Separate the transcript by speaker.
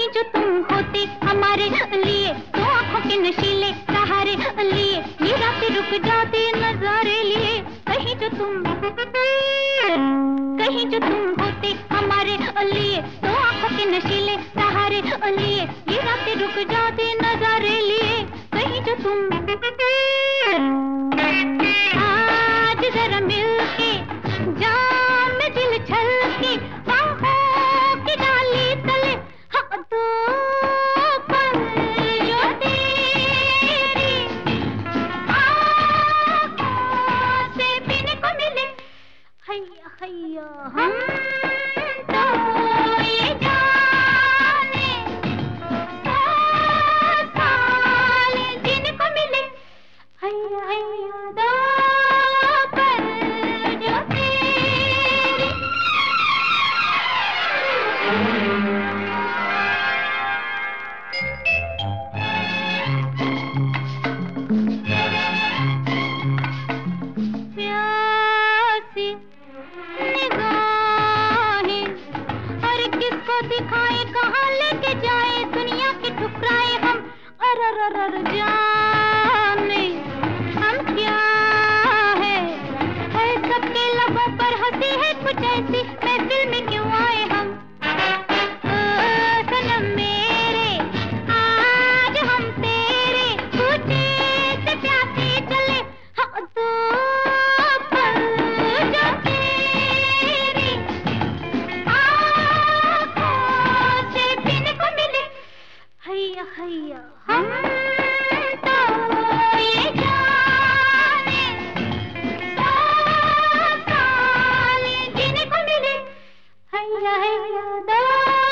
Speaker 1: कहीं जो तुम होते हमारे लिए, तो आंखों के नशीले सहारे लिए ये रातें रुक जाती नजारे लिए। कहीं जो तुम होते हमारे लिए, तो आंखों के नशीले सहारे लिए ये रातें रुक जाती नजारे लिए। कहीं जो तुम आज जरा मिलके जाम दिल छलके बाहों की डाली तले, हाँ दो पल जो तेरी आँखों से पीने को मिले। हैया हैया हम तो ये जाने सौ साल जीने को मिले। हैया हैया दो पल जो तेरी। प्यासी निगाहें और किसको दिखाए कहाँ लेके जाए दुनिया के ठुकराए हम। अरररर जाने हम क्या है सबके लबों पर हंसी है कुछ ऐसी महफिल में क्यों आए हम। ओ सनम मेरे आज हम तेरे पूछे से प्यासे चले, हाँ दो पल जो तेरी आँखों से पीने को मिले। हैया हैया हम तो ये जाने सौ साल जीने को मिले। हैया हैया दो